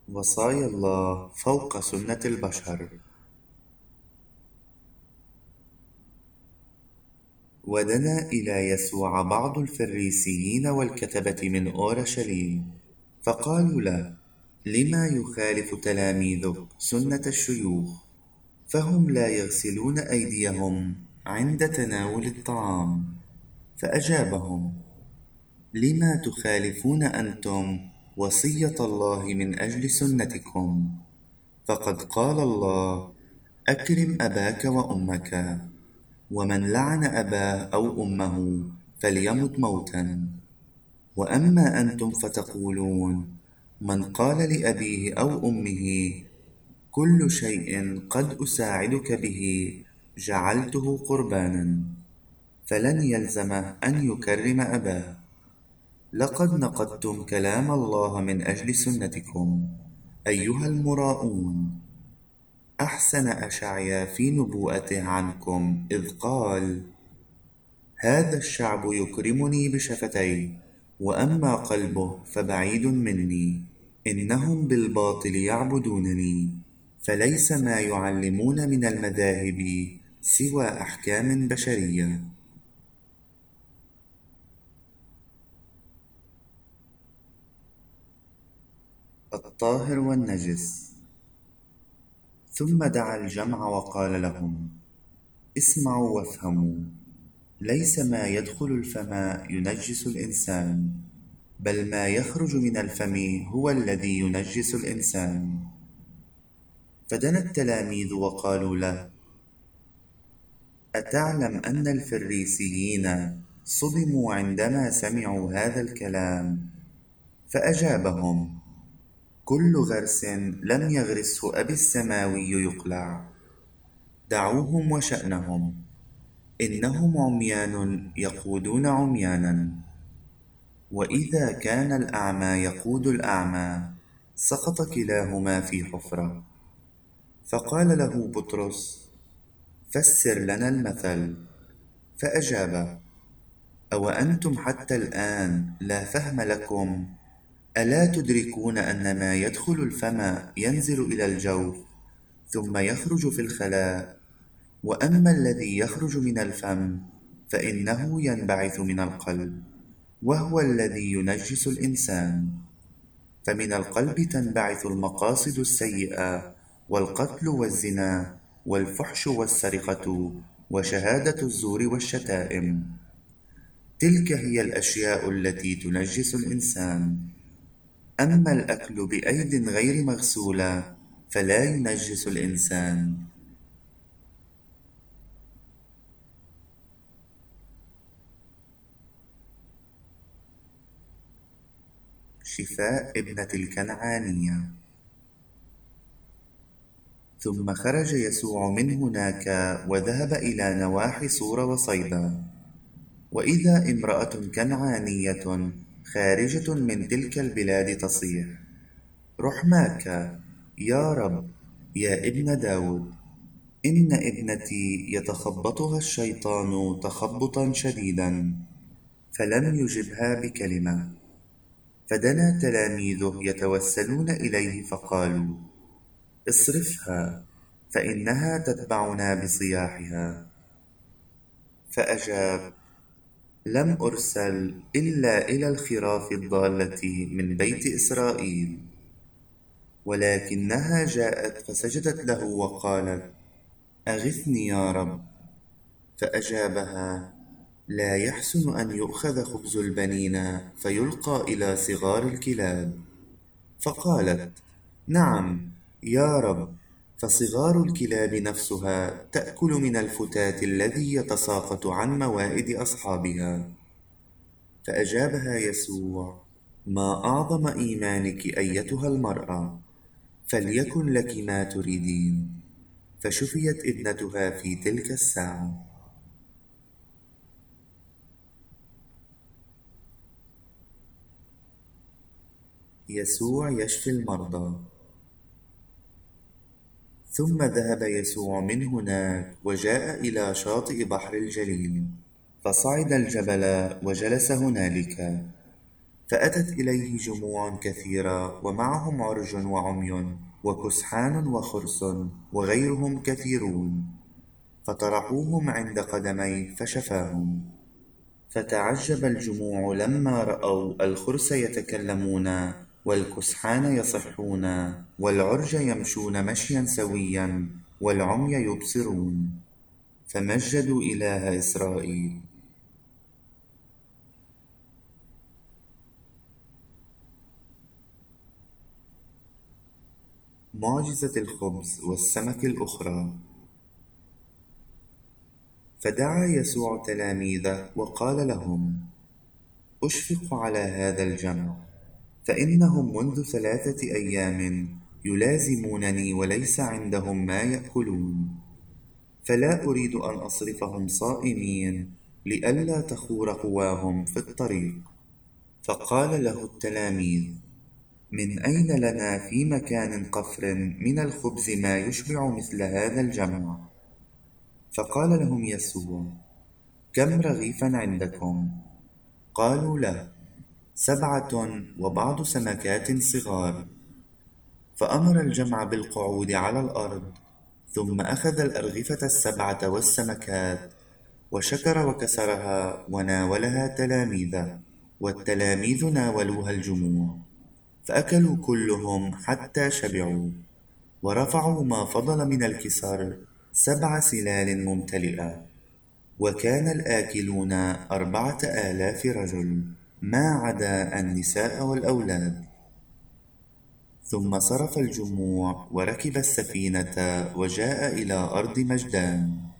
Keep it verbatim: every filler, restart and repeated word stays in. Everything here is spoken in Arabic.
وصايا الله فوق سنة البشر. ودنا إلى يسوع بعض الفريسيين والكتبة من أورشليم، فقالوا له: لما يخالف تلاميذك سنة الشيوخ، فهم لا يغسلون أيديهم عند تناول الطعام؟ فأجابهم: لما تخالفون أنتم وصية الله من أجل سنتكم؟ فقد قال الله: أكرم أباك وأمك، ومن لعن أباه أو أمه فليمت موتا. وأما أنتم فتقولون: من قال لأبيه أو أمه كل شيء قد أساعدك به جعلته قربانا، فلن يلزمه أن يكرم أباه. لقد نقضتم كلام الله من أجل سنتكم أيها المراؤون. أحسن أشعيا في نبوءته عنكم إذ قال: هذا الشعب يكرمني بشفتيه، وأما قلبه فبعيد مني، إنهم بالباطل يعبدونني، فليس ما يعلمون من المذاهب سوى أحكام بشرية. الطاهر والنجس. ثم دعا الجمع وقال لهم: اسمعوا وافهموا، ليس ما يدخل الفم ينجس الإنسان، بل ما يخرج من الفم هو الذي ينجس الإنسان. فدنا التلاميذ وقالوا له: أتعلم أن الفريسيين صدموا عندما سمعوا هذا الكلام؟ فأجابهم: كل غرس لم يغرسه أبي السماوي يقلع. دعوهم وشأنهم، إنهم عميان يقودون عميانا. وإذا كان الأعمى يقود الأعمى سقط كلاهما في حفرة. فقال له بطرس: فسر لنا المثل. فأجاب: أو أنتم حتى الآن لا فهم لكم؟ ألا تدركون أن ما يدخل الفم ينزل إلى الجوف ثم يخرج في الخلاء، وأما الذي يخرج من الفم فإنه ينبعث من القلب، وهو الذي ينجس الإنسان. فمن القلب تنبعث المقاصد السيئة، والقتل والزنا والفحش والسرقة وشهادة الزور والشتائم. تلك هي الأشياء التي تنجس الإنسان. أما الأكل بأيد غير مغسولة فلا ينجس الإنسان. شفاء ابنة الكنعانية. ثم خرج يسوع من هناك وذهب إلى نواحي صور وصيدا، وإذا امرأة كنعانية خارجة من تلك البلاد تصيح: رحماك يا رب يا ابن داود، إن ابنتي يتخبطها الشيطان تخبطا شديدا. فلم يجبها بكلمة. فدنا تلاميذه يتوسلون إليه فقالوا: اصرفها، فإنها تتبعنا بصياحها. فأجاب: لم أرسل إلا إلى الخراف الضالة من بيت إسرائيل. ولكنها جاءت فسجدت له وقالت: أغثني يا رب. فأجابها: لا يحسن أن يؤخذ خبز البنين فيلقى إلى صغار الكلاب. فقالت: نعم يا رب، فصغار الكلاب نفسها تأكل من الفتات الذي يتساقط عن موائد أصحابها. فأجابها يسوع: ما أعظم إيمانك أيتها المرأة، فليكن لك ما تريدين. فشفيت ابنتها في تلك الساعة. يسوع يشفي المرضى. ثم ذهب يسوع من هناك وجاء إلى شاطئ بحر الجليل، فصعد الجبل وجلس هنالك. فأتت إليه جموع كثيرة ومعهم عرج وعمي وكسحان وخرس وغيرهم كثيرون، فطرحوهم عند قدميه فشفاهم. فتعجب الجموع لما رأوا الخرس يتكلمون والكسحان يصحون والعرج يمشون مشيا سويا والعمي يبصرون، فمجدوا إله إسرائيل. معجزة الخبز والسمك الأخرى. فدعا يسوع تلاميذه وقال لهم: أشفق على هذا الجمع، فإنهم منذ ثلاثة أيام يلازمونني وليس عندهم ما يأكلون، فلا أريد أن أصرفهم صائمين لئلا تخور قواهم في الطريق. فقال له التلاميذ: من أين لنا في مكان قفر من الخبز ما يشبع مثل هذا الجمع؟ فقال لهم يسوع: كم رغيفا عندكم؟ قالوا له: سبعة وبعض سمكات صغار. فأمر الجمع بالقعود على الأرض، ثم أخذ الأرغفة السبعة والسمكات وشكر وكسرها وناولها تلاميذه، والتلاميذ ناولوها الجموع، فأكلوا كلهم حتى شبعوا، ورفعوا ما فضل من الكسر سبع سلال ممتلئة، وكان الآكلون أربعة آلاف رجل ما عدا النساء والأولاد. ثم صرف الجموع وركب السفينة وجاء إلى أرض مجدان.